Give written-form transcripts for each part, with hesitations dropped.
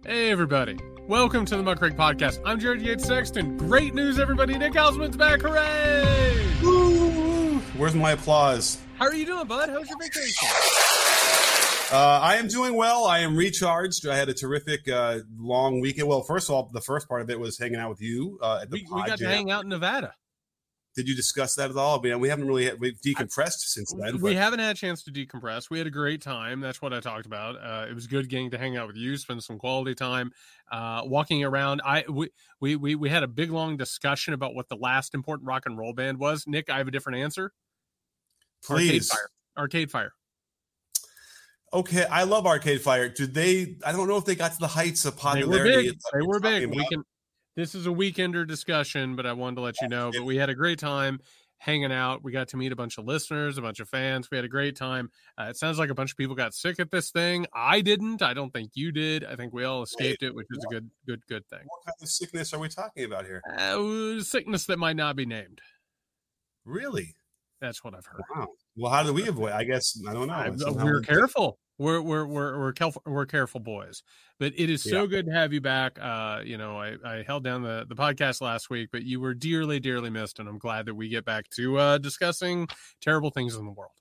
Hey, everybody. Welcome to the Muckrake Podcast. I'm Jared Yates Sexton. Great news, everybody. Nick Hausman's back. Hooray! Woo! Where's my applause? How are you doing, bud? How's your vacation? I am doing well. I am recharged. I had a terrific long weekend. Well, first of all, the first part of it was hanging out with you at the We got to hang out in Nevada. Did you discuss that at all? I mean, we haven't really we've decompressed since then. We haven't had a chance to decompress. We had a great time. That's what I talked about. It was good getting to hang out with you, spend some quality time, walking around. We had a big long discussion about what the last important rock and roll band was. Nick, I have a different answer. Please. Arcade Fire. Okay, I love Arcade Fire. Did they? I don't know if they got to the heights of popularity. They were big. This is a weekender discussion, but I wanted to let you know. But we had a great time hanging out. We got to meet a bunch of listeners, a bunch of fans. We had a great time. It sounds like a bunch of people got sick at this thing. I didn't. I don't think you did. I think we all escaped it, which is a good thing. What kind of sickness are we talking about here? Sickness that might not be named. Really? That's what I've heard. Wow. Well, how do we avoid? I guess I don't know. We're careful. We're careful boys, but it is so good to have you back. I held down the podcast last week, but you were dearly, dearly missed, and I'm glad that we get back to discussing terrible things in the world.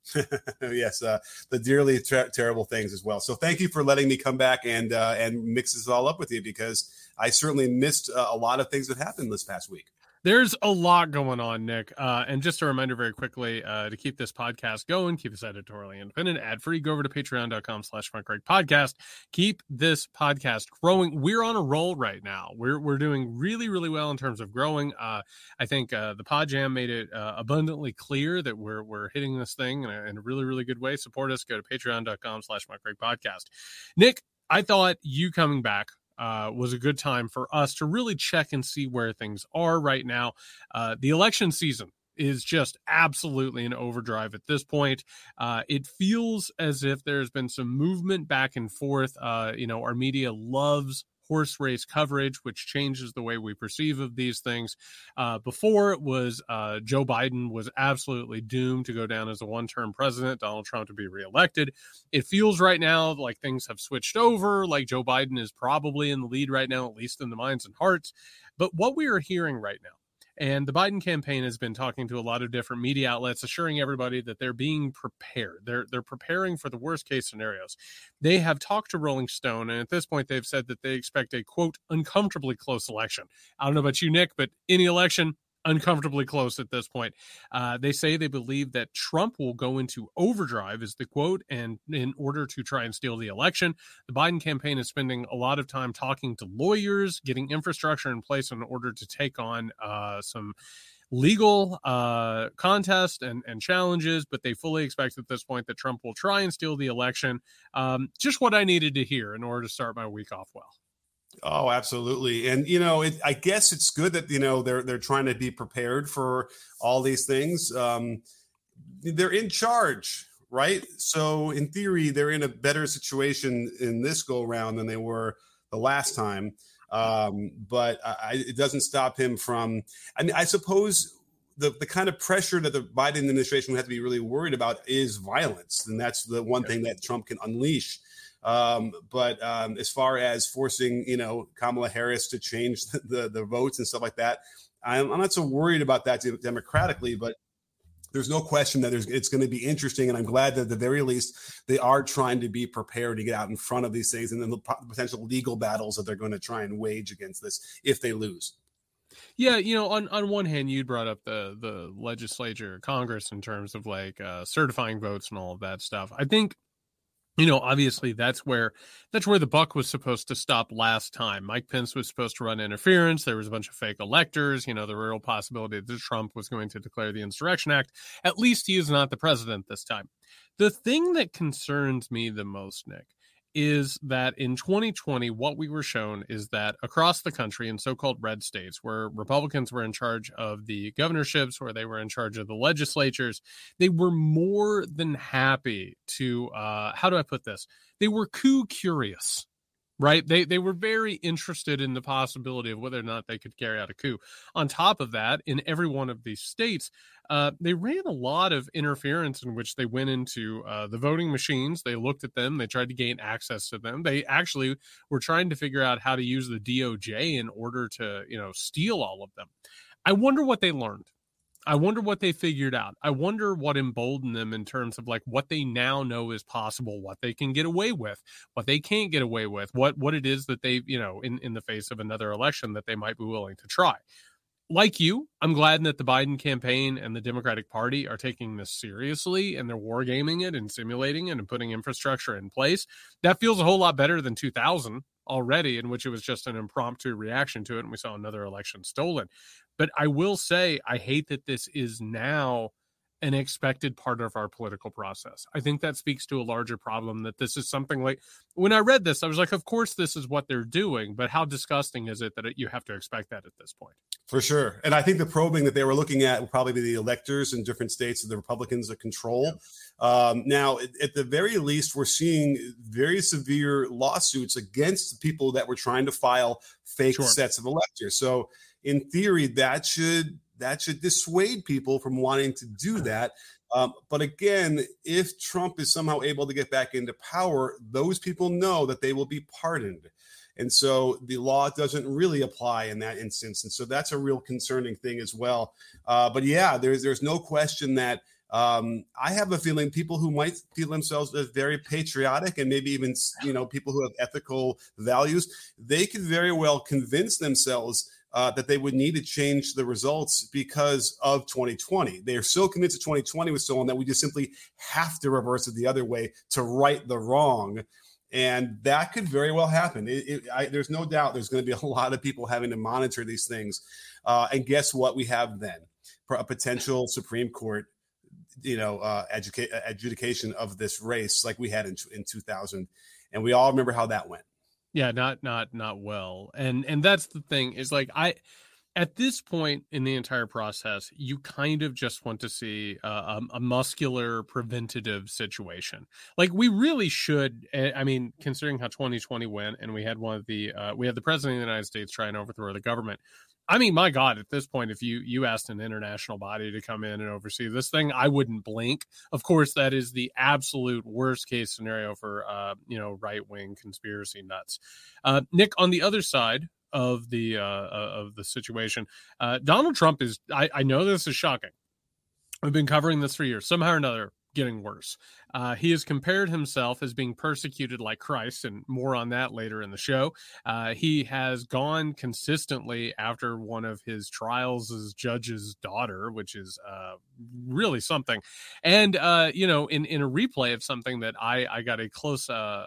Yes, the dearly terrible things as well. So thank you for letting me come back and mix this all up with you, because I certainly missed a lot of things that happened this past week. There's a lot going on, Nick. And just a reminder very quickly, to keep this podcast going, keep this editorially independent, ad-free, go over to patreon.com/muckrake-podcast. Keep this podcast growing. We're on a roll right now. We're doing really, really well in terms of growing. I think the Pod Jam made it abundantly clear that we're hitting this thing in a really, really good way. Support us. Go to patreon.com/muckrake-podcast. Nick, I thought you coming back was a good time for us to really check and see where things are right now. The election season is just absolutely in overdrive at this point. It feels as if there's been some movement back and forth. Our media loves horse race coverage, which changes the way we perceive of these things. Before it was Joe Biden was absolutely doomed to go down as a one-term president, Donald Trump to be reelected. It feels right now like things have switched over, like Joe Biden is probably in the lead right now, at least in the minds and hearts. But what we are hearing right now, and the Biden campaign has been talking to a lot of different media outlets, assuring everybody that they're being prepared. They're preparing for the worst case scenarios. They have talked to Rolling Stone, and at this point, they've said that they expect a, quote, uncomfortably close election. I don't know about you, Nick, but any election, uncomfortably close at this point. They say they believe that Trump will go into overdrive, is the quote, and in order to try and steal the election. The Biden campaign is spending a lot of time talking to lawyers, getting infrastructure in place in order to take on some legal contest and challenges, but they fully expect at this point that Trump will try and steal the election. Just what I needed to hear in order to start my week off well. Oh, absolutely. And, I guess it's good that, they're trying to be prepared for all these things. They're in charge, right? So in theory, they're in a better situation in this go round than they were the last time. But it doesn't stop him from, I suppose the kind of pressure that the Biden administration would have to be really worried about is violence. And that's the one thing that Trump can unleash. But as far as forcing, Kamala Harris to change the votes and stuff like that, I'm not so worried about that democratically, but there's no question that it's going to be interesting. And I'm glad that at the very least they are trying to be prepared to get out in front of these things and then the potential legal battles that they're going to try and wage against this if they lose. Yeah, on one hand, you brought up the legislature, Congress, in terms of certifying votes and all of that stuff. I think, obviously that's where the buck was supposed to stop last time. Mike Pence was supposed to run interference. There was a bunch of fake electors, the real possibility that Trump was going to declare the Insurrection Act. At least he is not the president this time. The thing that concerns me the most, Nick, is that in 2020, what we were shown is that across the country in so-called red states where Republicans were in charge of the governorships, where they were in charge of the legislatures, they were more than happy to, how do I put this? They were coup curious, right? They were very interested in the possibility of whether or not they could carry out a coup. On top of that, in every one of these states, they ran a lot of interference in which they went into the voting machines. They looked at them. They tried to gain access to them. They actually were trying to figure out how to use the DOJ in order to, steal all of them. I wonder what they learned. I wonder what they figured out. I wonder what emboldened them in terms of like what they now know is possible, what they can get away with, what they can't get away with, what it is that they, in the face of another election that they might be willing to try. Like you, I'm glad that the Biden campaign and the Democratic Party are taking this seriously and they're wargaming it and simulating it and putting infrastructure in place. That feels a whole lot better than 2000 already, in which it was just an impromptu reaction to it and we saw another election stolen. But I will say, I hate that this is now an expected part of our political process. I think that speaks to a larger problem, that this is something like, when I read this, I was like, of course, this is what they're doing, but how disgusting is it that you have to expect that at this point? For sure. And I think the probing that they were looking at will probably be the electors in different states of the Republicans that control. Now, at the very least, we're seeing very severe lawsuits against the people that were trying to file fake sets of electors. So in theory, that should dissuade people from wanting to do that. But again, if Trump is somehow able to get back into power, those people know that they will be pardoned. And so the law doesn't really apply in that instance. And so that's a real concerning thing as well. But yeah, there's no question that I have a feeling people who might feel themselves as very patriotic and maybe even, people who have ethical values, they could very well convince themselves that they would need to change the results because of 2020. They are so convinced that 2020 was stolen that we just simply have to reverse it the other way to right the wrong. And that could very well happen. There's no doubt there's going to be a lot of people having to monitor these things. And guess what we have then? A potential Supreme Court, adjudication of this race like we had in 2000. And we all remember how that went. Yeah, not well. And that's the thing, is like, at this point in the entire process, you kind of just want to see a muscular preventative situation. Like, we really should, I mean, considering how 2020 went and we had we had the president of the United States try and overthrow the government. I mean, my God, at this point, if you asked an international body to come in and oversee this thing, I wouldn't blink. Of course, that is the absolute worst case scenario for, right-wing conspiracy nuts. Nick, on the other side of the situation, Donald Trump is, I know this is shocking. I've been covering this for years, somehow or another, getting worse. He has compared himself as being persecuted like Christ, and more on that later in the show. He has gone consistently after one of his trials as judge's daughter, which is really something. And, in a replay of something that I got a close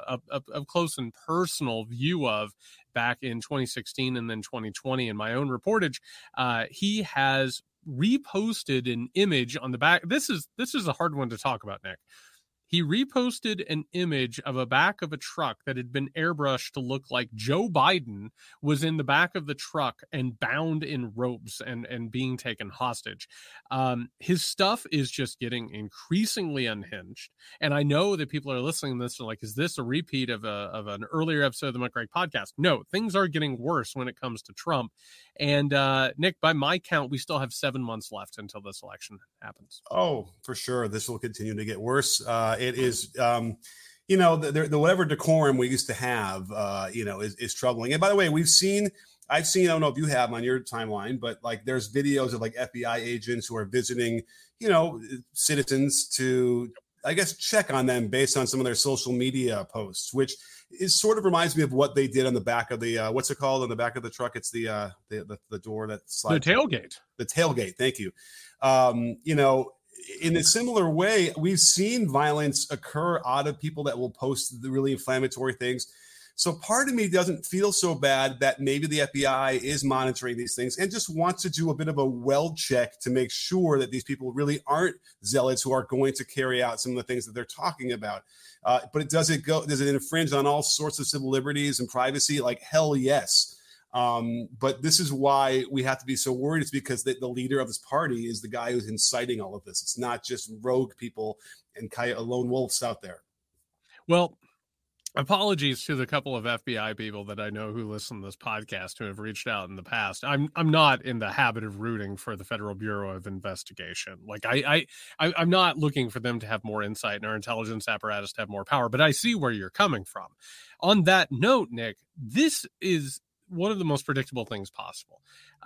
and personal view of back in 2016 and then 2020 in my own reportage, he has reposted an image on the back. This is a hard one to talk about, Nick. He reposted an image of a back of a truck that had been airbrushed to look like Joe Biden was in the back of the truck and bound in ropes and being taken hostage. His stuff is just getting increasingly unhinged. And I know that people are listening to this and like, is this a repeat of an earlier episode of the Muck Greg podcast? No, things are getting worse when it comes to Trump. And Nick, by my count, we still have 7 months left until this election happens. Oh, for sure. This will continue to get worse. It is, the whatever decorum we used to have, is troubling. And by the way, I've seen, I don't know if you have on your timeline, but like there's videos of like FBI agents who are visiting, citizens to, I guess, check on them based on some of their social media posts, which is sort of reminds me of what they did on the back of the, what's it called on the back of the truck? It's the door that slides. The tailgate. The tailgate. Thank you. In a similar way, we've seen violence occur out of people that will post the really inflammatory things. So part of me doesn't feel so bad that maybe the FBI is monitoring these things and just wants to do a bit of a well check to make sure that these people really aren't zealots who are going to carry out some of the things that they're talking about. But does it infringe on all sorts of civil liberties and privacy? Like, hell yes. But this is why we have to be so worried. It's because the leader of this party is the guy who's inciting all of this. It's not just rogue people and lone wolves out there. Well, Apologies to the couple of FBI people that I know who listen to this podcast who have reached out in the past. I'm not in the habit of rooting for the Federal Bureau of Investigation. Like I'm not looking for them to have more insight and our intelligence apparatus to have more power, but I see where you're coming from. On that note, Nick, this is one of the most predictable things possible.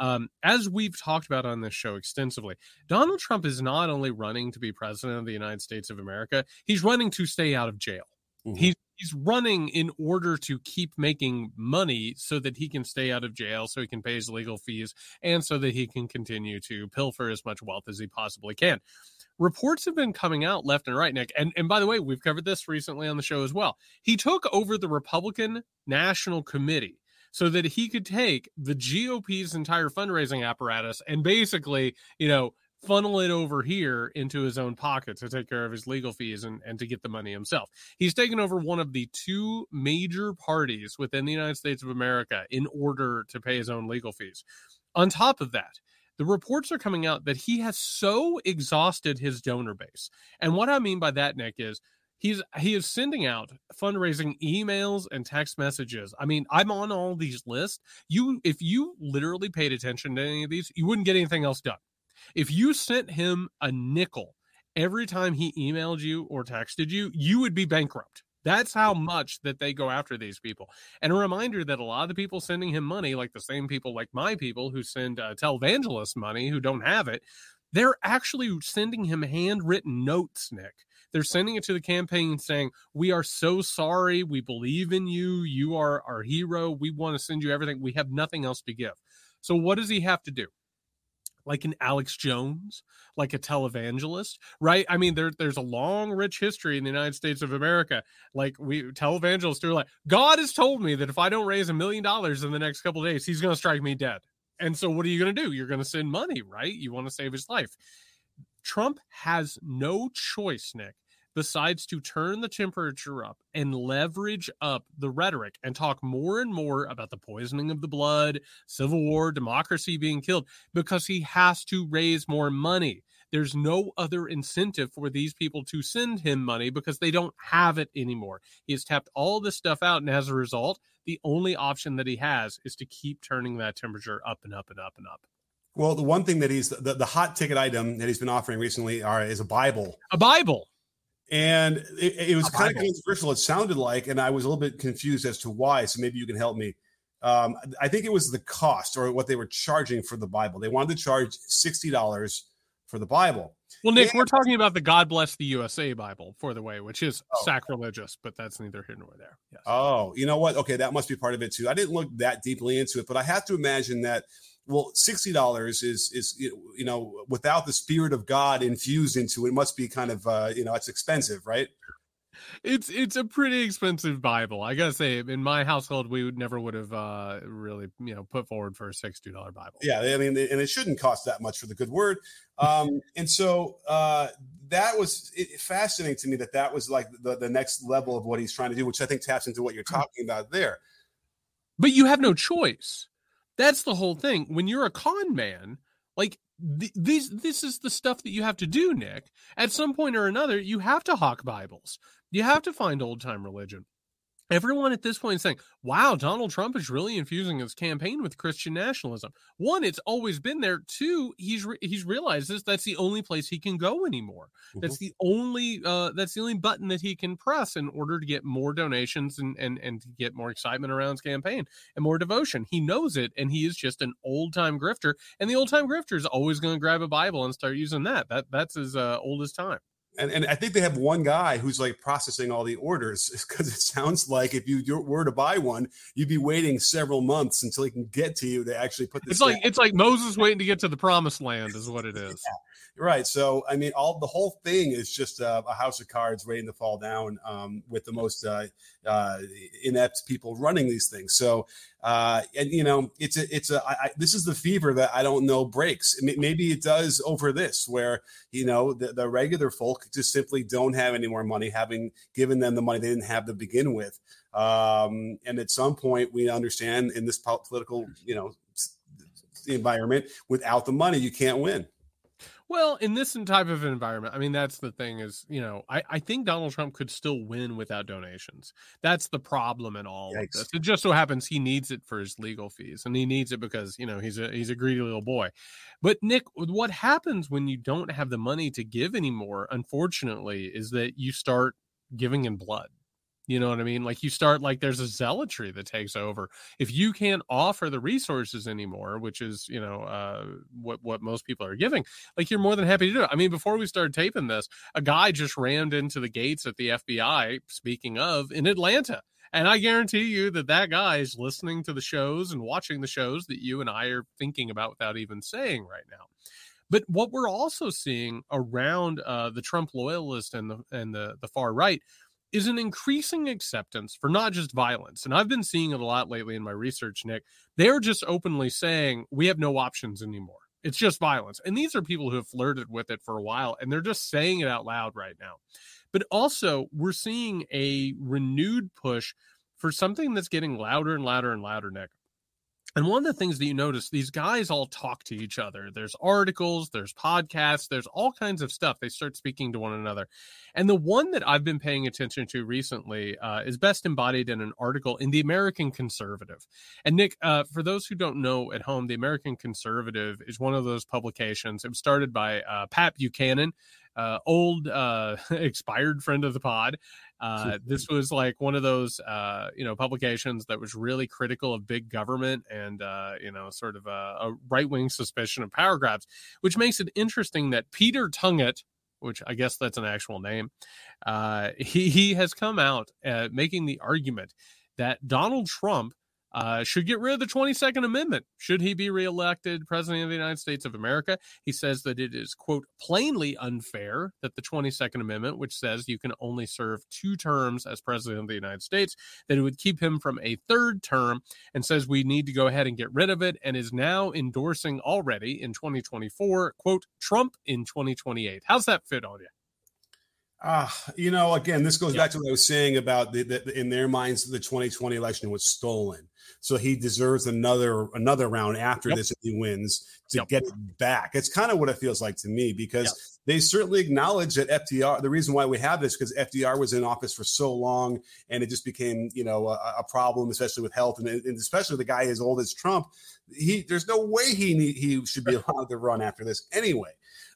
As we've talked about on this show extensively, Donald Trump is not only running to be president of the United States of America, he's running to stay out of jail. Mm-hmm. He's running in order to keep making money so that he can stay out of jail, so he can pay his legal fees, and so that he can continue to pilfer as much wealth as he possibly can. Reports have been coming out left and right, Nick. And by the way, we've covered this recently on the show as well. He took over the Republican National Committee so that he could take the GOP's entire fundraising apparatus and basically, funnel it over here into his own pocket to take care of his legal fees and to get the money himself. He's taken over one of the two major parties within the United States of America in order to pay his own legal fees. On top of that, the reports are coming out that he has so exhausted his donor base. And what I mean by that, Nick, is he is sending out fundraising emails and text messages. I mean, I'm on all these lists. If you literally paid attention to any of these, you wouldn't get anything else done. If you sent him a nickel every time he emailed you or texted you, you would be bankrupt. That's how much that they go after these people. And a reminder that a lot of the people sending him money, like the same people like my people who send televangelists money who don't have it, they're actually sending him handwritten notes, Nick. They're sending it to the campaign saying, we are so sorry. We believe in you. You are our hero. We want to send you everything. We have nothing else to give. So what does he have to do? Like an Alex Jones, like a televangelist, right? I mean, there's a long, rich history in the United States of America. Like televangelists are like, God has told me that if I don't raise $1 million in the next couple of days, he's going to strike me dead. And so what are you going to do? You're going to send money, right? You want to save his life. Trump has no choice, Nick, besides to turn the temperature up and leverage up the rhetoric and talk more and more about the poisoning of the blood, civil war, democracy being killed, because he has to raise more money. There's no other incentive for these people to send him money because they don't have it anymore. He has tapped all this stuff out, and as a result, the only option that he has is to keep turning that temperature up and up and up and up. Well, the one thing that he's the hot ticket item that he's been offering recently is a Bible. A Bible. And it was kind of controversial. It sounded like, and I was a little bit confused as to why. So maybe you can help me. I think it was the cost or what they were charging for the Bible. They wanted to charge $60 for the Bible. Well, Nick, we're talking about the God Bless the USA Bible, for the way, which is sacrilegious, but that's neither here nor there. Yes. Oh, you know what? Okay, that must be part of it too. I didn't look that deeply into it, but I have to imagine that. Well, $60 is without the Spirit of God infused into it, must be kind of it's expensive, right? It's a pretty expensive Bible. I gotta say, in my household, we would have really put forward for a $60 Bible. Yeah, I mean, and it shouldn't cost that much for the good word. And so that was fascinating to me. That was like the next level of what he's trying to do, which I think taps into what you're talking about there. But you have no choice. That's the whole thing. When you're a con man, like this is the stuff that you have to do, Nick. At some point or another, you have to hawk Bibles. You have to find old time religion. Everyone at this point is saying, wow, Donald Trump is really infusing his campaign with Christian nationalism. One, it's always been there. Two, he's realized that's the only place he can go anymore. Mm-hmm. That's the only button that he can press in order to get more donations and to get more excitement around his campaign and more devotion. He knows it, and he is just an old-time grifter. And the old-time grifter is always going to grab a Bible and start using that. That's as old as time. And I think they have one guy who's like processing all the orders, because it sounds like if you were to buy one, you'd be waiting several months until he can get to you to actually put this. It's like Moses waiting to get to the promised land is what it is. Yeah, right. So, I mean, the whole thing is just a house of cards waiting to fall down with the most inept people running these things. So, this is the fever that I don't know breaks. Maybe it does over this, where, the regular folk just simply don't have any more money, having given them the money they didn't have to begin with. And at some point, we understand in this political, environment, without the money, you can't win. Well, in this type of environment, I mean, that's the thing is, I think Donald Trump could still win without donations. That's the problem in all of Yikes. this. It just so happens he needs it for his legal fees, and he needs it because, he's a greedy little boy. But Nick, what happens when you don't have the money to give anymore, unfortunately, is that you start giving in blood. You know what I mean? Like you start like there's a zealotry that takes over. If you can't offer the resources anymore, which is, what most people are giving, like you're more than happy to do it. I mean, before we started taping this, a guy just rammed into the gates at the FBI, speaking of, in Atlanta. And I guarantee you that guy is listening to the shows and watching the shows that you and I are thinking about without even saying right now. But what we're also seeing around the Trump loyalist and the far right is an increasing acceptance for not just violence. And I've been seeing it a lot lately in my research, Nick. They're just openly saying we have no options anymore. It's just violence. And these are people who have flirted with it for a while, and they're just saying it out loud right now. But also, we're seeing a renewed push for something that's getting louder and louder and louder, Nick. And one of the things that you notice, these guys all talk to each other. There's articles, there's podcasts, there's all kinds of stuff. They start speaking to one another. And the one that I've been paying attention to recently is best embodied in an article in The American Conservative. And Nick, for those who don't know at home, The American Conservative is one of those publications. It was started by Pat Buchanan, old expired friend of the pod. This was like one of those publications that was really critical of big government and sort of a right-wing suspicion of power grabs, which makes it interesting that Peter Tunget, which I guess that's an actual name, he has come out making the argument that Donald Trump should get rid of the 22nd Amendment. Should he be reelected president of the United States of America? He says that it is, quote, plainly unfair that the 22nd Amendment, which says you can only serve 2 terms as president of the United States, that it would keep him from a 3rd term, and says we need to go ahead and get rid of it, and is now endorsing already in 2024, quote, Trump in 2028. How's that fit on you? Again, this goes back to what I was saying about in their minds, the 2020 election was stolen. So he deserves another round after this if he wins to get it back. It's kind of what it feels like to me, because they certainly acknowledge that FDR, the reason why we have this, because FDR was in office for so long and it just became, a problem, especially with health and especially the guy as old as Trump. There's no way he should be allowed to run after this anyway.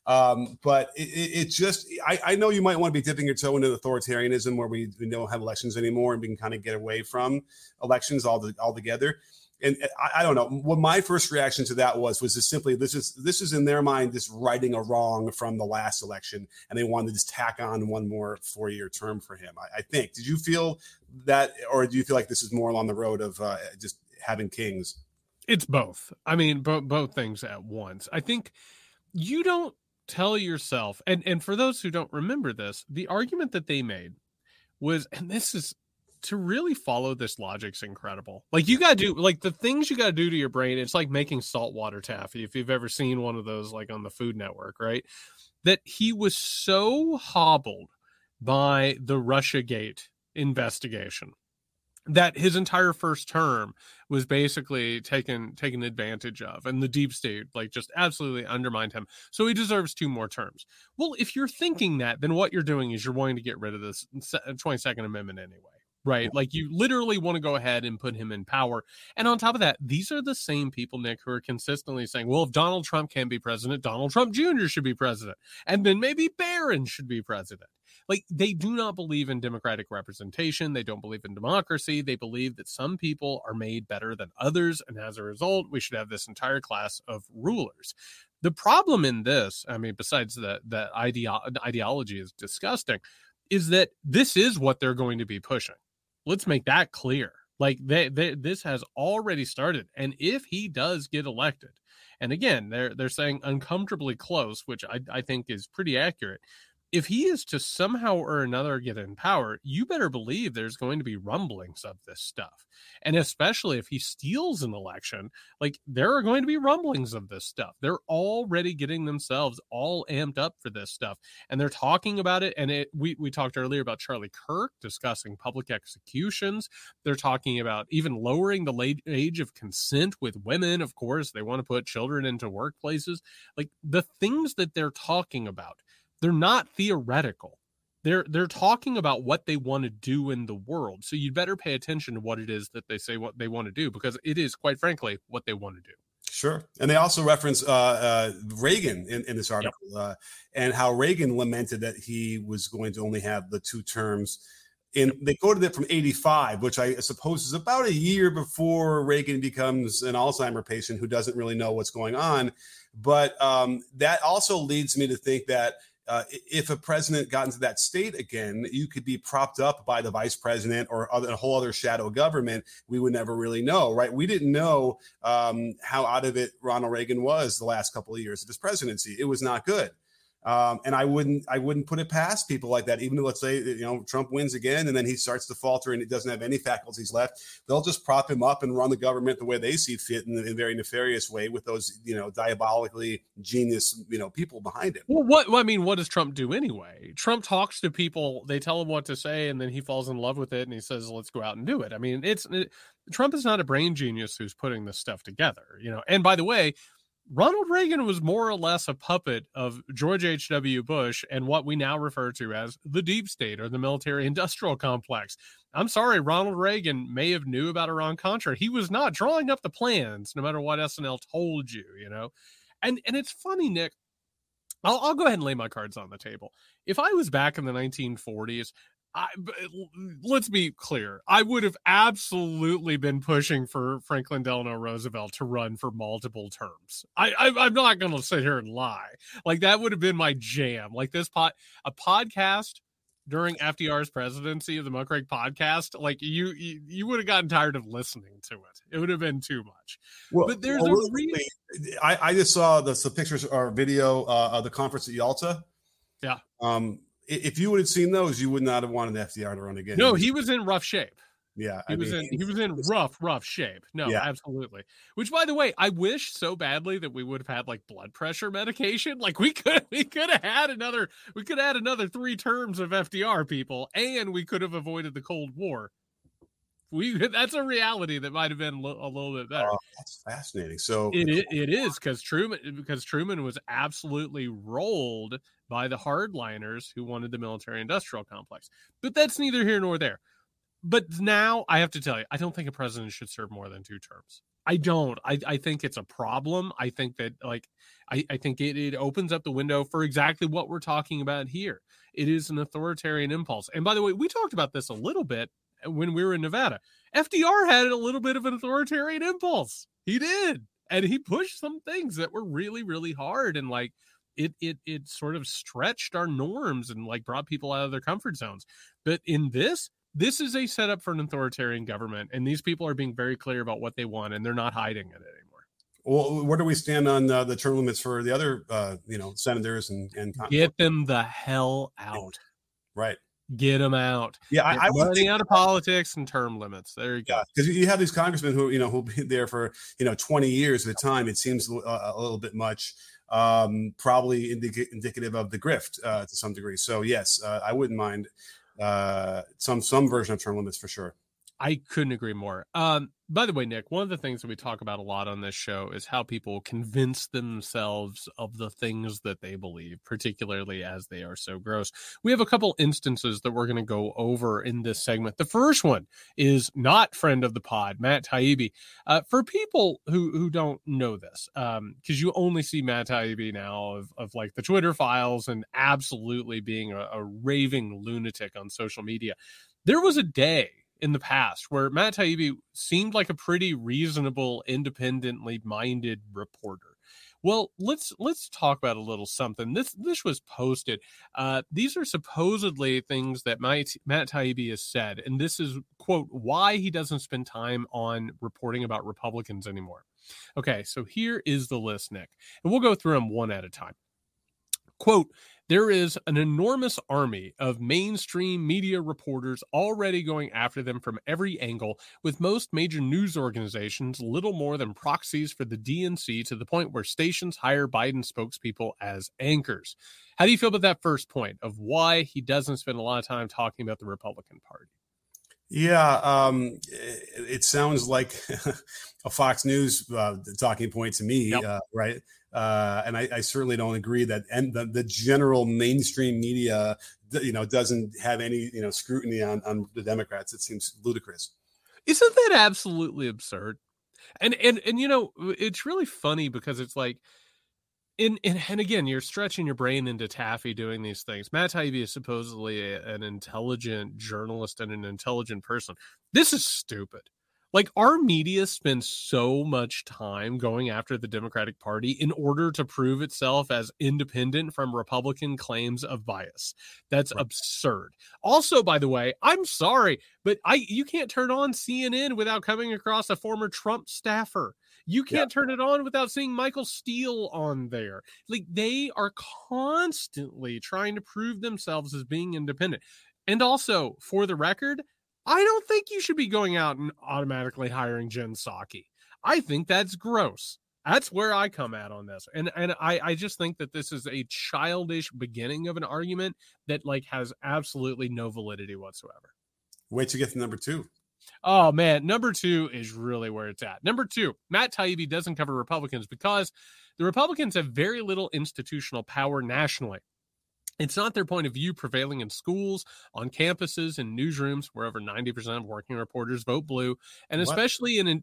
But it just, I know you might want to be dipping your toe into authoritarianism where we don't have elections anymore and we can kind of get away from elections altogether. And I don't know what my first reaction to that was just simply, this is in their mind, just righting a wrong from the last election. And they wanted to just tack on one more 4-year term for him. I think, did you feel that, or do you feel like this is more along the road of just having kings? It's both. I mean, both things at once. I think you don't tell yourself, and for those who don't remember this, the argument that they made was, and this is to really follow this logic's incredible. Like you got to do like the things you got to do to your brain. It's like making saltwater taffy. If you've ever seen one of those, like on the Food Network, right? That he was so hobbled by the Russiagate investigation that his entire first term was basically taken advantage of, and the deep state like just absolutely undermined him. So he deserves 2 more terms. Well, if you're thinking that, then what you're doing is you're wanting to get rid of this 22nd Amendment anyway. Right. Like you literally want to go ahead and put him in power. And on top of that, these are the same people, Nick, who are consistently saying, well, if Donald Trump can be president, Donald Trump Jr. should be president. And then maybe Barron should be president. Like they do not believe in democratic representation. They don't believe in democracy. They believe that some people are made better than others. And as a result, we should have this entire class of rulers. The problem in this, I mean, besides that ideology is disgusting, is that this is what they're going to be pushing. Let's make that clear. Like this has already started. And if he does get elected, and again, they're saying uncomfortably close, which I think is pretty accurate. if he is to somehow or another get in power, you better believe there's going to be rumblings of this stuff. And especially if he steals an election, like there are going to be rumblings of this stuff. They're already getting themselves all amped up for this stuff. And they're talking about it. And we talked earlier about Charlie Kirk discussing public executions. They're talking about even lowering the age of consent with women. Of course, they want to put children into workplaces. Like the things that they're talking about, they're not theoretical. They're talking about what they want to do in the world. So you'd better pay attention to what it is that they say what they want to do, because it is, quite frankly, what they want to do. Sure. And they also reference Reagan in this article, and how Reagan lamented that he was going to only have the 2 terms. And they quoted it from 85, which I suppose is about a year before Reagan becomes an Alzheimer patient who doesn't really know what's going on. But that also leads me to think that if a president got into that state again, you could be propped up by the vice president or a whole other shadow government. We would never really know, right? We didn't know how out of it Ronald Reagan was the last couple of years of his presidency. It was not good. And I wouldn't put it past people like that. Even though, let's say, Trump wins again and then he starts to falter and he doesn't have any faculties left, they'll just prop him up and run the government the way they see fit in a very nefarious way with those, diabolically genius, people behind him. Well, what does Trump do anyway? Trump talks to people, they tell him what to say, and then he falls in love with it and he says, let's go out and do it. I mean, Trump is not a brain genius who's putting this stuff together, and by the way, Ronald Reagan was more or less a puppet of George H.W. Bush and what we now refer to as the deep state or the military-industrial complex. I'm sorry, Ronald Reagan may have knew about Iran-Contra. He was not drawing up the plans, no matter what SNL told you, And it's funny, Nick. I'll go ahead and lay my cards on the table. If I was back in the 1940s, let's be clear, I would have absolutely been pushing for Franklin Delano Roosevelt to run for multiple terms. I'm not going to sit here and lie. Like, that would have been my jam. Like a podcast during FDR's presidency of the Muckrake podcast, like you would have gotten tired of listening to it. It would have been too much. Well, but there's a reason. I just saw the pictures or video of the conference at Yalta. Yeah. If you would have seen those, you would not have wanted FDR to run again. No, he was in rough shape. Yeah, he was in rough shape. No, yeah. Absolutely. Which, by the way, I wish so badly that we would have had like blood pressure medication. Like we could have had another 3 terms of FDR, people, and we could have avoided the Cold War. That's a reality that might have been a little bit better. That's fascinating. So it is because Truman was absolutely rolled by the hardliners who wanted the military-industrial complex. But that's neither here nor there. But now I have to tell you, I don't think a president should serve more than 2 terms. I don't. I think it's a problem. I think that I think it opens up the window for exactly what we're talking about here. It is an authoritarian impulse. And by the way, we talked about this a little bit when we were in Nevada. FDR had a little bit of an authoritarian impulse. He did. And he pushed some things that were really, really hard. And like it sort of stretched our norms and like brought people out of their comfort zones. But in this is a setup for an authoritarian government. And these people are being very clear about what they want, and they're not hiding it anymore. Well, where do we stand on the term limits for the other, senators and get them the hell out? Right. Get them out. Yeah, I running out of politics and term limits. There you go. Because you have these congressmen who'll be there for 20 years at a time. It seems a little bit much. Probably indicative of the grift to some degree. So yes, I wouldn't mind some version of term limits for sure. I couldn't agree more. By the way, Nick, one of the things that we talk about a lot on this show is how people convince themselves of the things that they believe, particularly as they are so gross. We have a couple instances that we're going to go over in this segment. The first one is not friend of the pod, Matt Taibbi. For people who don't know this, because you only see Matt Taibbi now of like the Twitter files and absolutely being a raving lunatic on social media. There was a day in the past where Matt Taibbi seemed like a pretty reasonable, independently minded reporter. Well, let's talk about a little something. This was posted. These are supposedly things that Matt Taibbi has said, and this is, quote, why he doesn't spend time on reporting about Republicans anymore. Okay, so here is the list, Nick, and we'll go through them one at a time. Quote, there is an enormous army of mainstream media reporters already going after them from every angle, with most major news organizations little more than proxies for the DNC, to the point where stations hire Biden spokespeople as anchors. How do you feel about that first point of why he doesn't spend a lot of time talking about the Republican Party? Yeah, it sounds like a Fox News talking point to me, yep. Right? And I certainly don't agree that, and the general mainstream media, doesn't have any, scrutiny on the Democrats. It seems ludicrous. Isn't that absolutely absurd? And it's really funny because it's like, and again, you're stretching your brain into taffy doing these things. Matt Taibbi is supposedly an intelligent journalist and an intelligent person. This is stupid. Like, our media spends so much time going after the Democratic Party in order to prove itself as independent from Republican claims of bias. That's right. Absurd. Also, by the way, I'm sorry, but you can't turn on CNN without coming across a former Trump staffer. You can't turn it on without seeing Michael Steele on there. Like, they are constantly trying to prove themselves as being independent. And also, for the record, I don't think you should be going out and automatically hiring Jen Psaki. I think that's gross. That's where I come at on this. And I just think that this is a childish beginning of an argument that has absolutely no validity whatsoever. Wait to get to number 2. Oh, man. Number 2 is really where it's at. Number 2, Matt Taibbi doesn't cover Republicans because the Republicans have very little institutional power nationally. It's not their point of view prevailing in schools, on campuses, and newsrooms where over 90% of working reporters vote blue, and especially in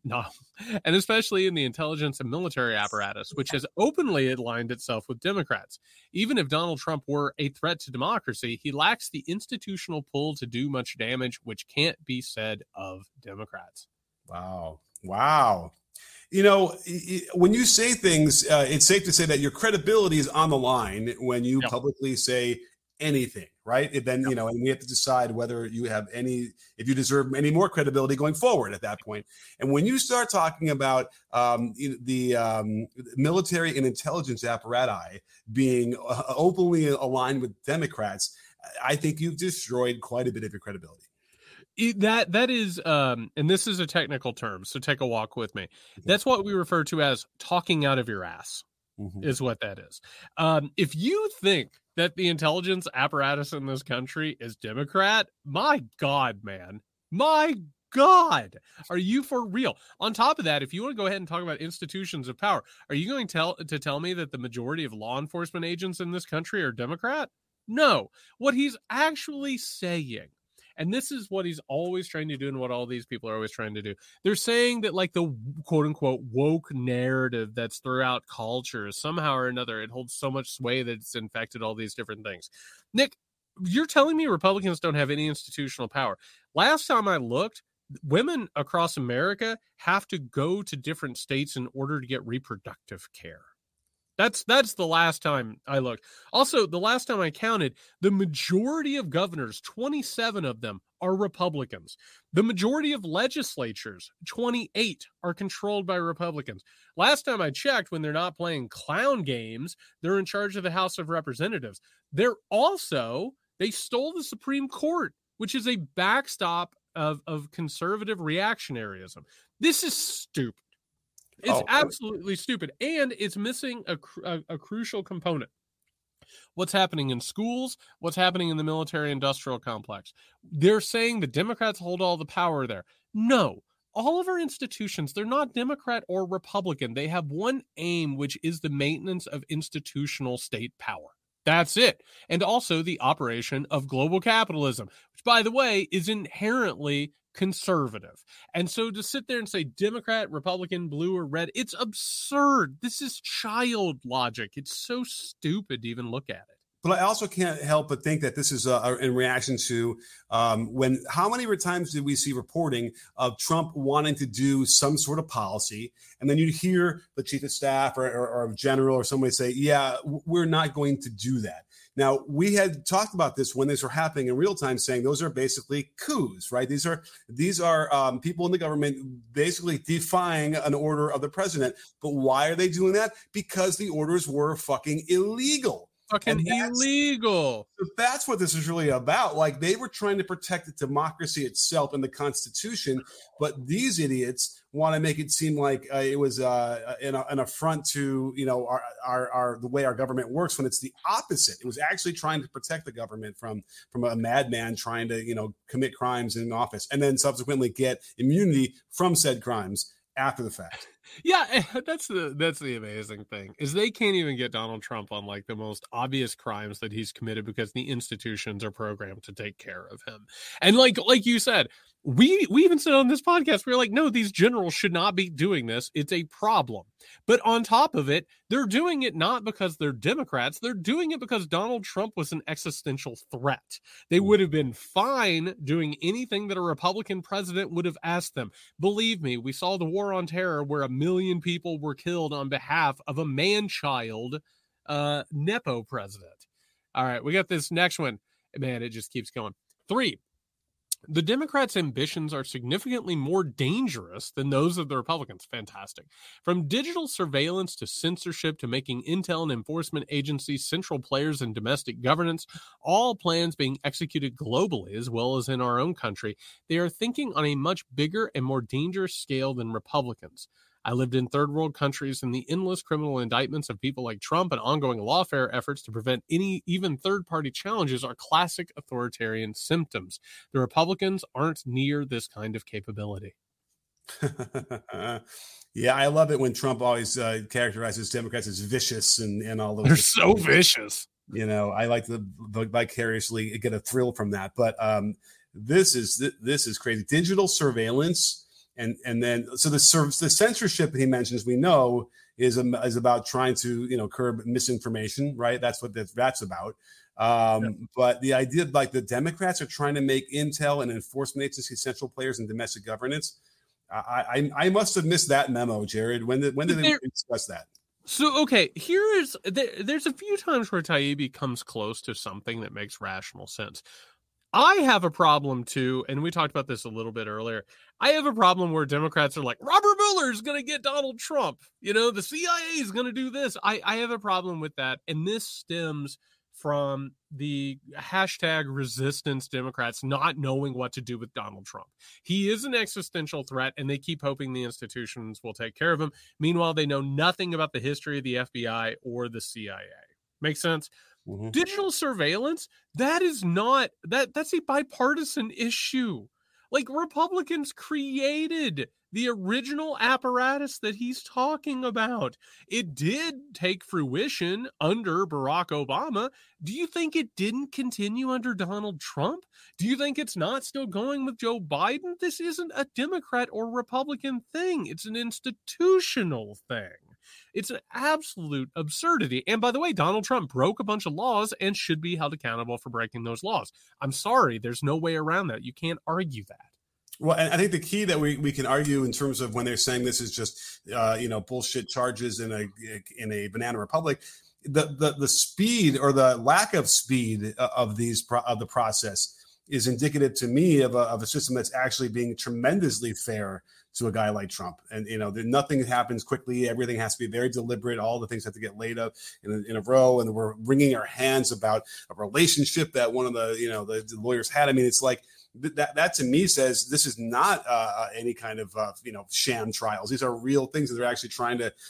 the intelligence and military apparatus, which has openly aligned itself with Democrats. Even if Donald Trump were a threat to democracy, he lacks the institutional pull to do much damage, which can't be said of Democrats. Wow. When you say things, it's safe to say that your credibility is on the line when you publicly say anything, right? And then, and we have to decide whether you have if you deserve any more credibility going forward at that point. And when you start talking about the military and intelligence apparatus being openly aligned with Democrats, I think you've destroyed quite a bit of your credibility. That is, and this is a technical term, so take a walk with me. That's what we refer to as talking out of your ass, is what that is. If you think that the intelligence apparatus in this country is Democrat, my God, man, my God, are you for real? On top of that, if you want to go ahead and talk about institutions of power, are you going to tell me that the majority of law enforcement agents in this country are Democrat? No. What he's actually saying, and this is what he's always trying to do and what all these people are always trying to do. They're saying that the quote unquote woke narrative that's throughout culture, somehow or another, it holds so much sway that it's infected all these different things. Nick, you're telling me Republicans don't have any institutional power. Last time I looked, women across America have to go to different states in order to get reproductive care. That's the last time I looked. Also, the last time I counted, the majority of governors, 27 of them, are Republicans. The majority of legislatures, 28, are controlled by Republicans. Last time I checked, when they're not playing clown games, they're in charge of the House of Representatives. They stole the Supreme Court, which is a backstop of conservative reactionaryism. This is stupid. It's absolutely stupid, and it's missing a crucial component. What's happening in schools, what's happening in the military-industrial complex. They're saying the Democrats hold all the power there. No, all of our institutions, they're not Democrat or Republican. They have one aim, which is the maintenance of institutional state power. That's it. And also the operation of global capitalism, which, by the way, is inherently conservative. And so to sit there and say Democrat, Republican, blue, or red, it's absurd. This is child logic. It's so stupid to even look at it. But I also can't help but think that this is in reaction to how many times did we see reporting of Trump wanting to do some sort of policy, and then you'd hear the chief of staff or a general or somebody say, yeah, we're not going to do that. Now, we had talked about this when these were happening in real time, saying those are basically coups, right? These are people in the government basically defying an order of the president. But why are they doing that? Because the orders were fucking illegal. fucking illegal. So that's what this is really about. Like, they were trying to protect the democracy itself and the Constitution, but these idiots want to make it seem like it was an affront to, you know, our the way our government works, when it's the opposite. It was actually trying to protect the government from a madman trying to, you know, commit crimes in office and then subsequently get immunity from said crimes after the fact. Yeah, that's the amazing thing, is they can't even get Donald Trump on like the most obvious crimes that he's committed because the institutions are programmed to take care of him. And like you said, we even said on this podcast, we were like, no, these generals should not be doing this. It's a problem. But on top of it, they're doing it not because they're Democrats. They're doing it because Donald Trump was an existential threat. They would have been fine doing anything that a Republican president would have asked them. Believe me, we saw the War on Terror where 1 million people were killed on behalf of a man-child Nepo president. All right, we got this next one. Man, it just keeps going. 3. The Democrats' ambitions are significantly more dangerous than those of the Republicans. Fantastic. From digital surveillance to censorship to making intel and enforcement agencies central players in domestic governance, all plans being executed globally as well as in our own country, they are thinking on a much bigger and more dangerous scale than Republicans. I lived in third world countries, and the endless criminal indictments of people like Trump and ongoing lawfare efforts to prevent any even third-party challenges are classic authoritarian symptoms. The Republicans aren't near this kind of capability. Yeah, I love it when Trump always characterizes Democrats as vicious and all those. They're so vicious. You know, I like to vicariously get a thrill from that. But this is crazy. Digital surveillance. And then, so the censorship that he mentions, we know is about trying to, you know, curb misinformation, right? That's what that's about. But the idea, like, the Democrats are trying to make intel and enforcement agencies central players in domestic governance. I must have missed that memo, Jared. When did they discuss that? So, okay, there's a few times where Taibbi comes close to something that makes rational sense. I have a problem too, and we talked about this a little bit earlier. I have a problem where Democrats are like, Robert Mueller is going to get Donald Trump. You know, the CIA is going to do this. I have a problem with that. And this stems from the hashtag resistance Democrats not knowing what to do with Donald Trump. He is an existential threat, and they keep hoping the institutions will take care of him. Meanwhile, they know nothing about the history of the FBI or the CIA. Make sense? Mm-hmm. Digital surveillance, that's a bipartisan issue. Like, Republicans created the original apparatus that he's talking about. It did take fruition under Barack Obama. Do you think it didn't continue under Donald Trump? Do you think it's not still going with Joe Biden? This isn't a Democrat or Republican thing. It's an institutional thing. It's an absolute absurdity. And by the way, Donald Trump broke a bunch of laws and should be held accountable for breaking those laws. I'm sorry, there's no way around that. You can't argue that. Well, and I think the key that we can argue in terms of when they're saying this is just bullshit charges in a banana republic, the speed or the lack of speed of the process is indicative to me of a system that's actually being tremendously fair to a guy like Trump. And, you know, nothing happens quickly. Everything has to be very deliberate. All the things have to get laid up in a row. And we're wringing our hands about a relationship that one of the lawyers had. I mean, it's like that to me says this is not any kind of, sham trials. These are real things that they're actually trying to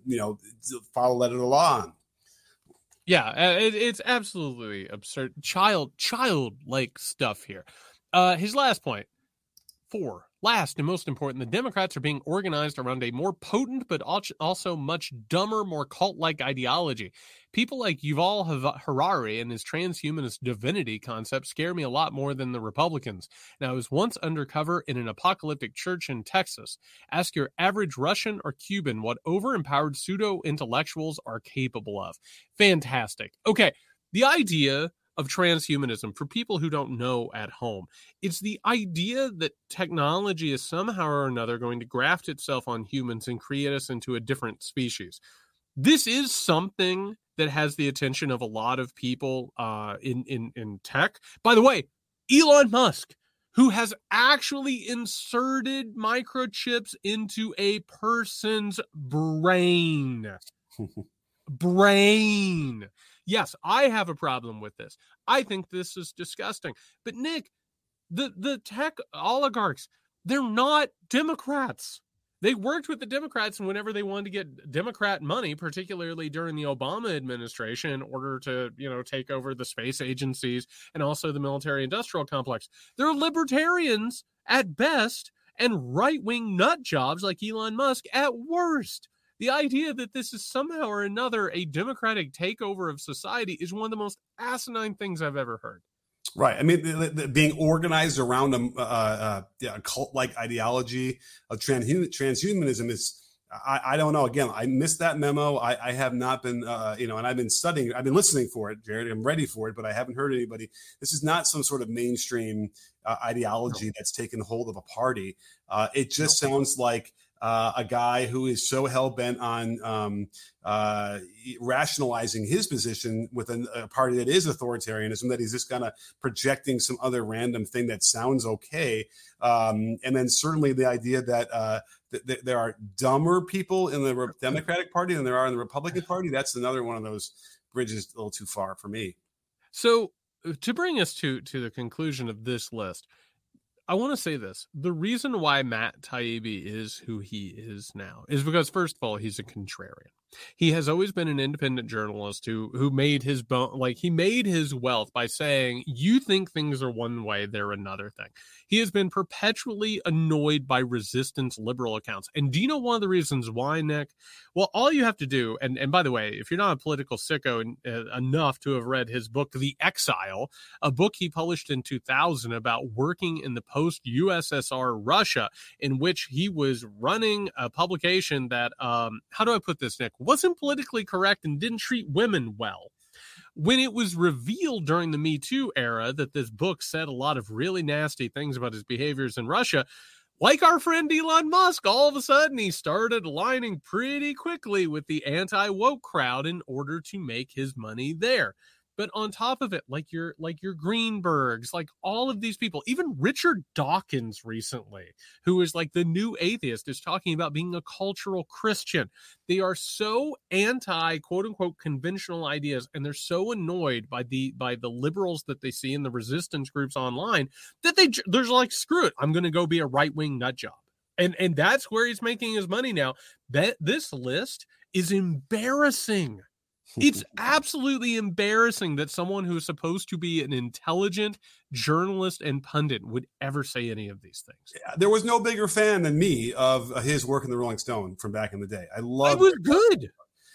follow letter of the law on. Yeah, it's absolutely absurd. Childlike stuff here. His last point. 4. Last and most important, the Democrats are being organized around a more potent but also much dumber, more cult-like ideology. People like Yuval Harari and his transhumanist divinity concept scare me a lot more than the Republicans. Now, I was once undercover in an apocalyptic church in Texas. Ask your average Russian or Cuban what over-empowered pseudo-intellectuals are capable of. Fantastic. Okay, the idea of transhumanism, for people who don't know at home, it's the idea that technology is somehow or another going to graft itself on humans and create us into a different species. This is something that has the attention of a lot of people in tech. By the way, Elon Musk, who has actually inserted microchips into a person's brain. Yes, I have a problem with this. I think this is disgusting. But Nick, the tech oligarchs, they're not Democrats. They worked with the Democrats, and whenever they wanted to get Democrat money, particularly during the Obama administration, in order to, take over the space agencies and also the military-industrial complex, they're libertarians at best and right-wing nut jobs like Elon Musk at worst. The idea that this is somehow or another a democratic takeover of society is one of the most asinine things I've ever heard. Right. I mean, being organized around a cult-like ideology of transhumanism is, I don't know. Again, I missed that memo. I have not been, and I've been studying, I've been listening for it, Jared. I'm ready for it, but I haven't heard anybody. This is not some sort of mainstream ideology that's taken hold of a party. It just sounds like a guy who is so hell-bent on rationalizing his position with a party that is authoritarianism, that he's just kind of projecting some other random thing that sounds okay. And then certainly the idea that there are dumber people in the Democratic Party than there are in the Republican Party, that's another one of those bridges a little too far for me. So to bring us to the conclusion of this list, I want to say this. The reason why Matt Taibbi is who he is now is because, first of all, he's a contrarian. He has always been an independent journalist who made his he made his wealth by saying, you think things are one way, they're another thing. He has been perpetually annoyed by resistance liberal accounts. And do you know one of the reasons why, Nick? Well, all you have to do, and by the way, if you're not a political sicko enough to have read his book, The Exile, a book he published in 2000 about working in the post-USSR Russia, in which he was running a publication that, how do I put this, Nick, wasn't politically correct and didn't treat women well. When it was revealed during the Me Too era that this book said a lot of really nasty things about his behaviors in Russia, like our friend Elon Musk, all of a sudden he started aligning pretty quickly with the anti-woke crowd in order to make his money there. But on top of it, like your Greenbergs, like all of these people, even Richard Dawkins recently, who is like the new atheist, is talking about being a cultural Christian. They are so anti quote unquote conventional ideas, and they're so annoyed by the liberals that they see in the resistance groups online that they're like, screw it, I'm going to go be a right wing nut job. And that's where he's making his money now. This list is embarrassing. It's absolutely embarrassing that someone who is supposed to be an intelligent journalist and pundit would ever say any of these things. Yeah, there was no bigger fan than me of his work in the Rolling Stone from back in the day. I loved it. Was good.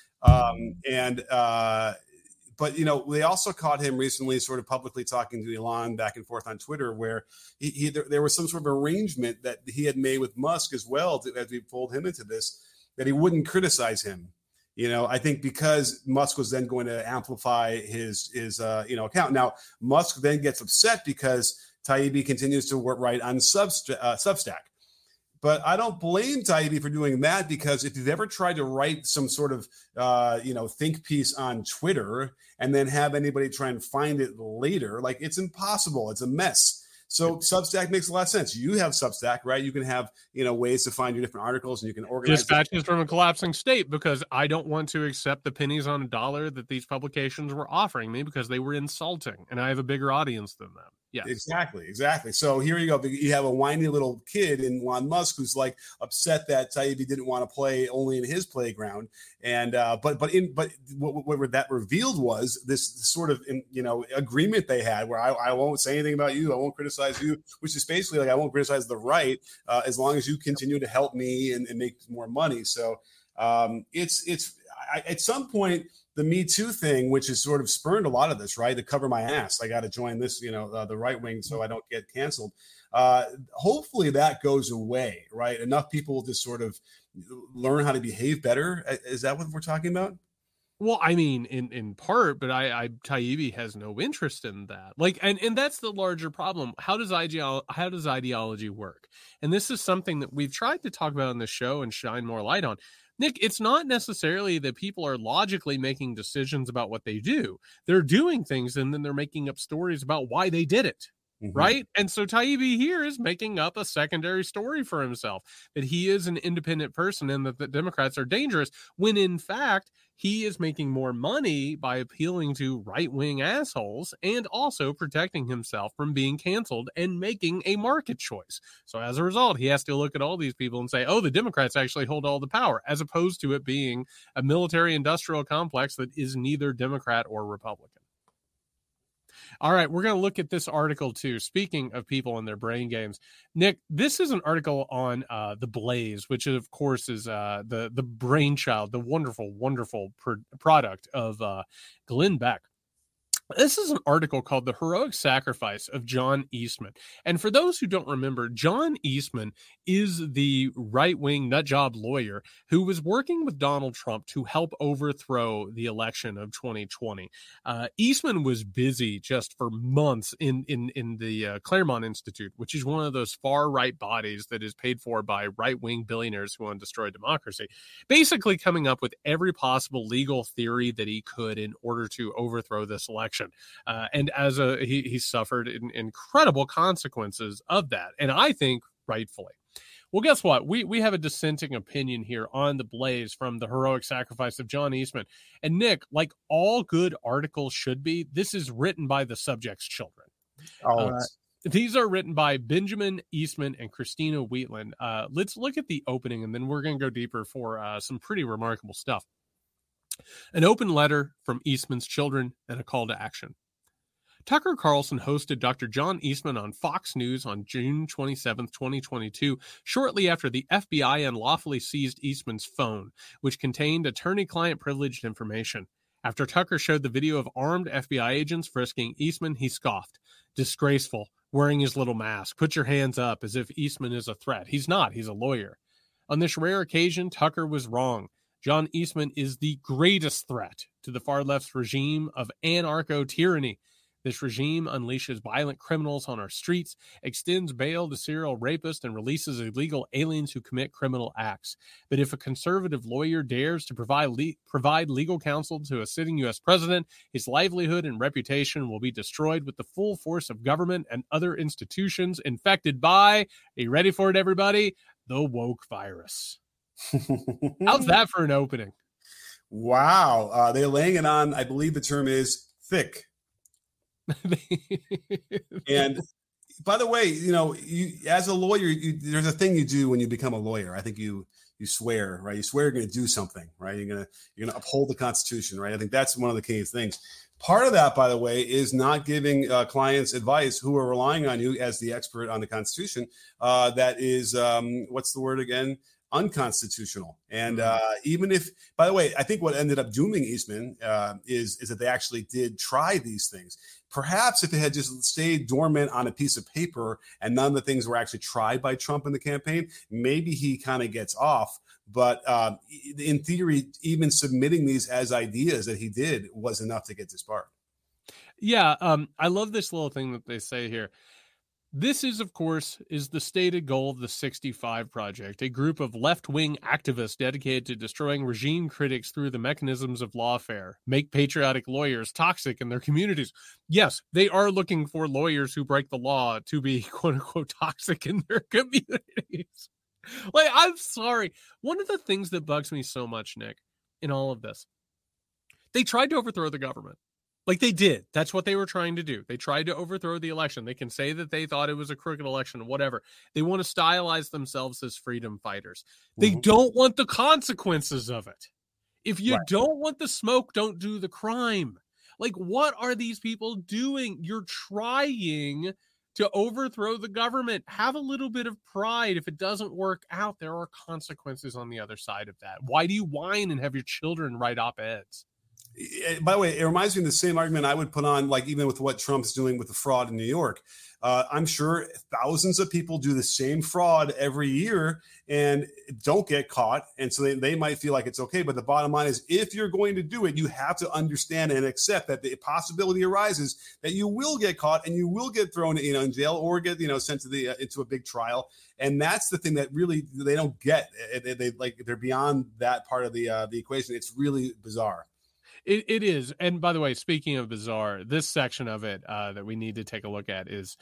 But, they also caught him recently sort of publicly talking to Elon back and forth on Twitter, where there was some sort of arrangement that he had made with Musk as well, as we pulled him into this, that he wouldn't criticize him. I think because Musk was then going to amplify his account. Now, Musk then gets upset because Taibbi continues to write on Substack. But I don't blame Taibbi for doing that, because if you've ever tried to write some sort of, think piece on Twitter and then have anybody try and find it later, like, it's impossible. It's a mess. So Substack makes a lot of sense. You have Substack, right? You can have, ways to find your different articles, and you can organize dispatches from a collapsing state, because I don't want to accept the pennies on a dollar that these publications were offering me, because they were insulting, and I have a bigger audience than them. Yeah, exactly. So here you go. You have a whiny little kid in Elon Musk who's like upset that Taibbi didn't want to play only in his playground, and but what that revealed was this sort of agreement they had, where I won't say anything about you, I won't criticize you, which is basically like, I won't criticize the right as long as you continue to help me and make more money. So it's at some point, the Me Too thing, which has sort of spurned a lot of this, right? To cover my ass, I got to join this, the right wing, so I don't get canceled. Hopefully that goes away, right? Enough people will just sort of learn how to behave better. Is that what we're talking about? Well, I mean, in part, but Taibbi has no interest in that. Like, and that's the larger problem. How does ideology work? And this is something that we've tried to talk about on the show and shine more light on. Nick, it's not necessarily that people are logically making decisions about what they do. They're doing things, and then they're making up stories about why they did it. Right. And so Taibbi here is making up a secondary story for himself that he is an independent person and that the Democrats are dangerous, when in fact, he is making more money by appealing to right wing assholes and also protecting himself from being canceled and making a market choice. So as a result, he has to look at all these people and say, oh, the Democrats actually hold all the power, as opposed to it being a military industrial complex that is neither Democrat or Republican. All right, we're going to look at this article too. Speaking of people and their brain games, Nick, this is an article on The Blaze, which of course is the brainchild, the wonderful product of Glenn Beck. This is an article called The Heroic Sacrifice of John Eastman. And for those who don't remember, John Eastman is the right-wing nutjob lawyer who was working with Donald Trump to help overthrow the election of 2020. Eastman was busy just for months in the Claremont Institute, which is one of those far-right bodies that is paid for by right-wing billionaires who want to destroy democracy, basically coming up with every possible legal theory that he could in order to overthrow this election. And as he suffered incredible consequences of that, and I think rightfully. Well, guess what? We have a dissenting opinion here on The Blaze from The Heroic Sacrifice of John Eastman. And Nick, like all good articles should be, this is written by the subject's children. These are written by Benjamin Eastman and Christina Wheatland. Let's look at the opening, and then we're going to go deeper for some pretty remarkable stuff. An open letter from Eastman's children and a call to action. Tucker Carlson hosted Dr. John Eastman on Fox News on June 27, 2022, shortly after the FBI unlawfully seized Eastman's phone, which contained attorney-client privileged information. After Tucker showed the video of armed FBI agents frisking Eastman, he scoffed. Disgraceful, wearing his little mask. Put your hands up, as if Eastman is a threat. He's not, he's a lawyer. On this rare occasion, Tucker was wrong. John Eastman is the greatest threat to the far left's regime of anarcho-tyranny. This regime unleashes violent criminals on our streets, extends bail to serial rapists, and releases illegal aliens who commit criminal acts. But if a conservative lawyer dares to provide legal counsel to a sitting U.S. president, his livelihood and reputation will be destroyed with the full force of government and other institutions infected by, are you ready for it, everybody? The woke virus. How's that for an opening? Wow. They're laying it on, I believe the term is thick. And by the way, you as a lawyer, there's a thing you do when you become a lawyer. I think you swear, right? You swear you're going to do something, right? You're going to uphold the Constitution, right? I think that's one of the key things. Part of that, by the way, is not giving clients advice who are relying on you as the expert on the Constitution. That is, what's the word again? Unconstitutional. And even if, by the way, I think what ended up dooming Eastman is that they actually did try these things. Perhaps if it had just stayed dormant on a piece of paper and none of the things were actually tried by Trump in the campaign, maybe he kind of gets off. But in theory, even submitting these as ideas that he did was enough to get disbarred. Yeah, I love this little thing that they say here. This is, of course, is the stated goal of the 65 Project, a group of left-wing activists dedicated to destroying regime critics through the mechanisms of lawfare, make patriotic lawyers toxic in their communities. Yes, they are looking for lawyers who break the law to be, quote-unquote, toxic in their communities. Like, I'm sorry. One of the things that bugs me so much, Nick, in all of this, they tried to overthrow the government. Like they did. That's what they were trying to do. They tried to overthrow the election. They can say that they thought it was a crooked election, whatever. They want to stylize themselves as freedom fighters. They don't want the consequences of it. If you don't want the smoke, don't do the crime. Like, what are these people doing? You're trying to overthrow the government. Have a little bit of pride. If it doesn't work out, there are consequences on the other side of that. Why do you whine and have your children write op-eds? By the way, it reminds me of the same argument I would put on, like, even with what Trump's doing with the fraud in New York. I'm sure thousands of people do the same fraud every year and don't get caught. And so they might feel like it's okay. But the bottom line is, if you're going to do it, you have to understand and accept that the possibility arises that you will get caught and you will get thrown in jail or get sent to into a big trial. And that's the thing that really they don't get. They're beyond that part of the equation. It's really bizarre. It is. And by the way, speaking of bizarre, this section of it that we need to take a look at is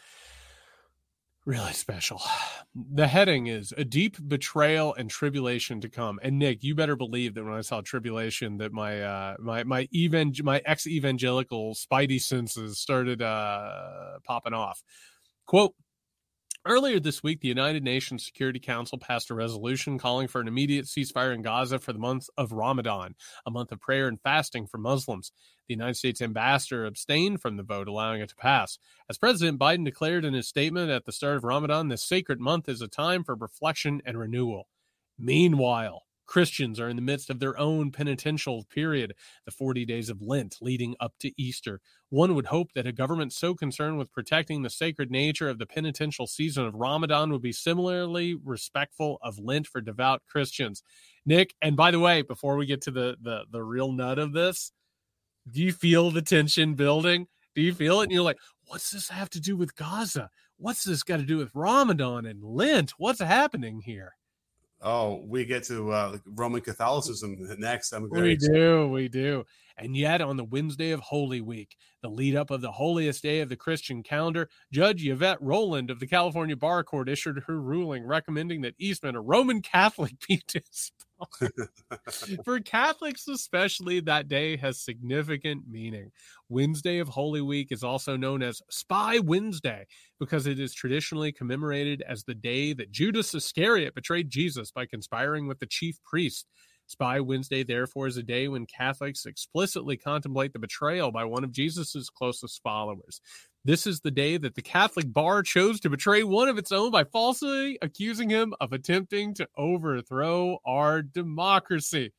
really special. The heading is A Deep Betrayal and Tribulation to Come. And Nick, you better believe that when I saw tribulation, that my ex-evangelical spidey senses started popping off. Quote, earlier this week, the United Nations Security Council passed a resolution calling for an immediate ceasefire in Gaza for the month of Ramadan, a month of prayer and fasting for Muslims. The United States ambassador abstained from the vote, allowing it to pass. As President Biden declared in his statement at the start of Ramadan, this sacred month is a time for reflection and renewal. Meanwhile, Christians are in the midst of their own penitential period, the 40 days of Lent leading up to Easter. One would hope that a government so concerned with protecting the sacred nature of the penitential season of Ramadan would be similarly respectful of Lent for devout Christians. Nick, and by the way, before we get to the real nut of this, do you feel the tension building? Do you feel it? And you're like, what's this have to do with Gaza? What's this got to do with Ramadan and Lent? What's happening here? Oh, we get to Roman Catholicism next. We do. And yet on the Wednesday of Holy Week, the lead up of the holiest day of the Christian calendar, Judge Yvette Rowland of the California Bar Court issued her ruling recommending that Eastman, a Roman Catholic, be disbarred. For Catholics especially, that day has significant meaning. Wednesday of Holy Week is also known as Spy Wednesday because it is traditionally commemorated as the day that Judas Iscariot betrayed Jesus by conspiring with the chief priest. Spy Wednesday, therefore, is a day when Catholics explicitly contemplate the betrayal by one of Jesus's closest followers. This is the day that the Catholic Bar chose to betray one of its own by falsely accusing him of attempting to overthrow our democracy.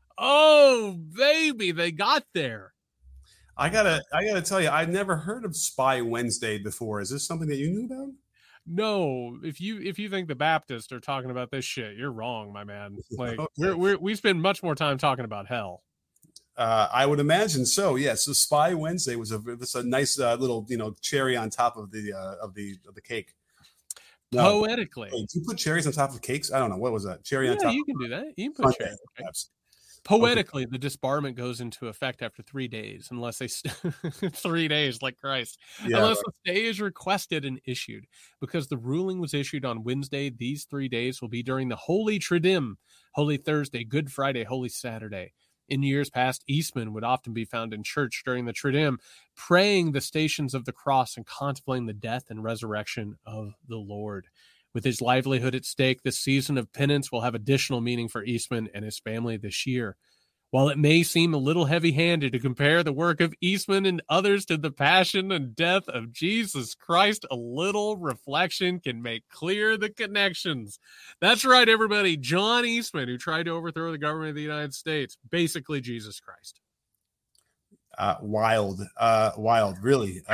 Oh, baby, they got there. I gotta tell you, I've never heard of Spy Wednesday before. Is this something that you knew about? No, if you think the Baptists are talking about this shit, you're wrong, my man. Like we spend much more time talking about hell. I would imagine so. Yes, so Spy Wednesday was a nice little cherry on top of the cake. No. Poetically, do you put cherries on top of cakes? I don't know, what was that? Cherry on top. Yeah, you can do that. You can put cherries. Poetically, the disbarment goes into effect after 3 days, unless they 3 days, like Christ, unless a stay is requested and issued. Because the ruling was issued on Wednesday, these 3 days will be during the Holy Triduum, Holy Thursday, Good Friday, Holy Saturday. In years past, Eastman would often be found in church during the Triduum, praying the Stations of the Cross and contemplating the death and resurrection of the Lord. With his livelihood at stake, this season of penance will have additional meaning for Eastman and his family this year. While it may seem a little heavy-handed to compare the work of Eastman and others to the passion and death of Jesus Christ, a little reflection can make clear the connections. That's right, everybody. John Eastman, who tried to overthrow the government of the United States, basically Jesus Christ. Wild, really.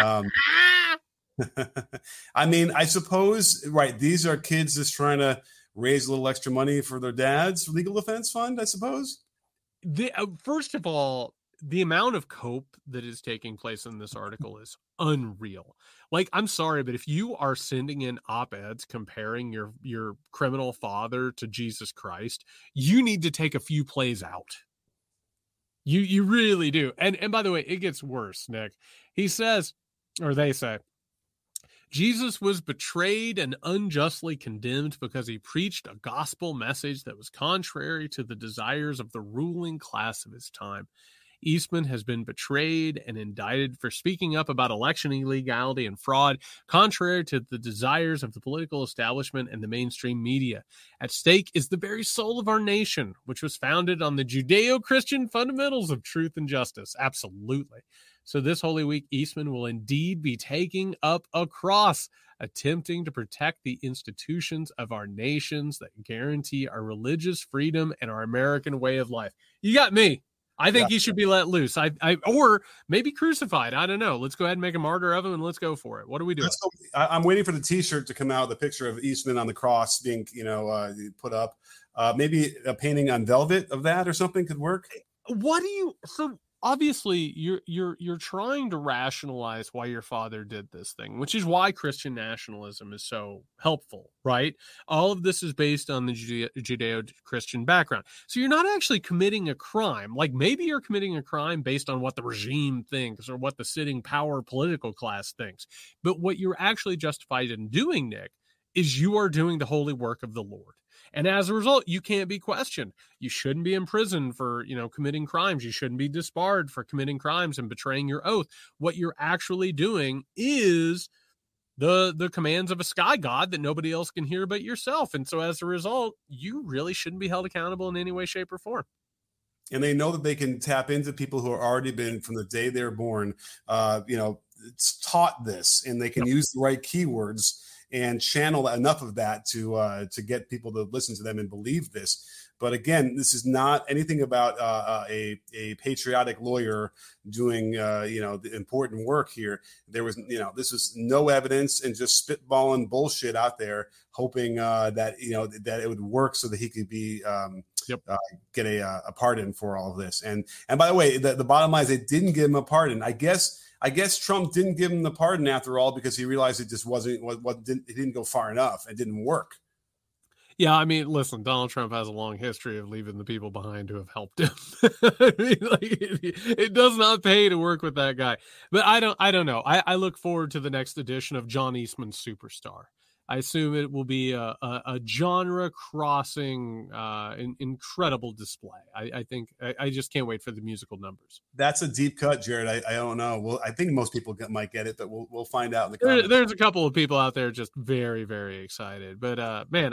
I mean, I suppose, right, these are kids just trying to raise a little extra money for their dad's legal defense fund, I suppose. First of all, the amount of cope that is taking place in this article is unreal. Like, I'm sorry, but if you are sending in op-eds comparing your criminal father to Jesus Christ, you need to take a few plays out. You really do. And by the way, it gets worse, Nick. He says, or they say, Jesus was betrayed and unjustly condemned because he preached a gospel message that was contrary to the desires of the ruling class of his time. Eastman has been betrayed and indicted for speaking up about election illegality and fraud, contrary to the desires of the political establishment and the mainstream media. At stake is the very soul of our nation, which was founded on the Judeo-Christian fundamentals of truth and justice. Absolutely. So this Holy Week, Eastman will indeed be taking up a cross, attempting to protect the institutions of our nations that guarantee our religious freedom and our American way of life. You got me. I think he should be let loose. Or maybe crucified. I don't know. Let's go ahead and make a martyr of him, and let's go for it. What are we doing? I'm waiting for the T-shirt to come out, the picture of Eastman on the cross being, put up. Maybe a painting on velvet of that or something could work. So obviously you're trying to rationalize why your father did this thing, which is why Christian nationalism is so helpful, right? All of this is based on the Judeo-Christian background. So you're not actually committing a crime. Like, maybe you're committing a crime based on what the regime thinks or what the sitting power political class thinks. But what you're actually justified in doing, Nick, is you are doing the holy work of the Lord. And as a result, you can't be questioned. You shouldn't be imprisoned for, committing crimes. You shouldn't be disbarred for committing crimes and betraying your oath. What you're actually doing is the commands of a sky god that nobody else can hear but yourself. And so as a result, you really shouldn't be held accountable in any way, shape, or form. And they know that they can tap into people who have already been, from the day they're born, it's taught this, and they can use the right keywords and channel enough of that to get people to listen to them and believe this. But again, this is not anything about a patriotic lawyer doing the important work here. There was this is no evidence and just spitballing bullshit out there, hoping that it would work so that he could be get a pardon for all of this. And by the way, the bottom line is they didn't give him a pardon. I guess Trump didn't give him the pardon after all because he realized it just it didn't go far enough. It didn't work. Yeah, I mean, listen, Donald Trump has a long history of leaving the people behind who have helped him. I mean, it does not pay to work with that guy. But I don't know. I look forward to the next edition of John Eastman's Superstar. I assume it will be a genre-crossing, incredible display. I think I just can't wait for the musical numbers. That's a deep cut, Jared. I don't know. Well, I think most people might get it, but we'll find out in the comments. There's a couple of people out there just very, very excited. But man,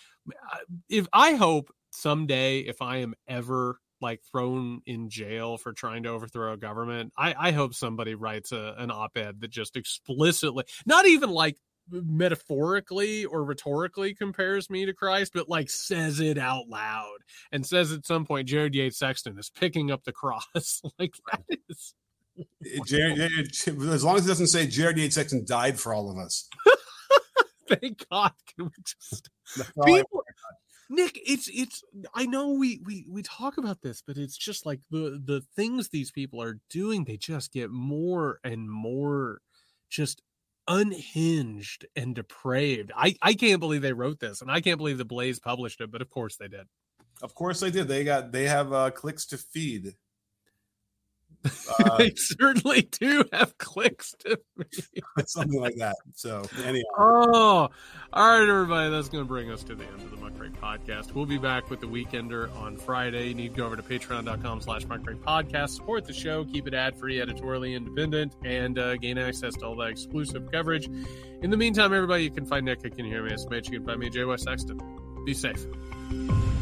I hope someday, if I am ever thrown in jail for trying to overthrow a government, I hope somebody writes an op-ed that just explicitly, not even metaphorically or rhetorically compares me to Christ, but says it out loud and says at some point Jared Yates Sexton is picking up the cross. That is Jared, as long as it doesn't say Jared Yates Sexton died for all of us. Thank God. Can we just people, Nick, it's I know we talk about this, but it's just the things these people are doing, they just get more and more just unhinged and depraved. I can't believe they wrote this, and I can't believe the Blaze published it, but of course they did. Of course they did. They have clicks to feed. They certainly do have clicks to feed. Something like that. So anyhow. All right, everybody, that's going to bring us to the end of the Muckrake Podcast. We'll be back with the Weekender on Friday. You need to go over to patreon.com/Muckrake Podcast, support the show, keep it ad-free, editorially independent, and gain access to all that exclusive coverage. In the meantime, everybody, you can find Nick, you can hear me, you can find me, Jay West Sexton. Be safe.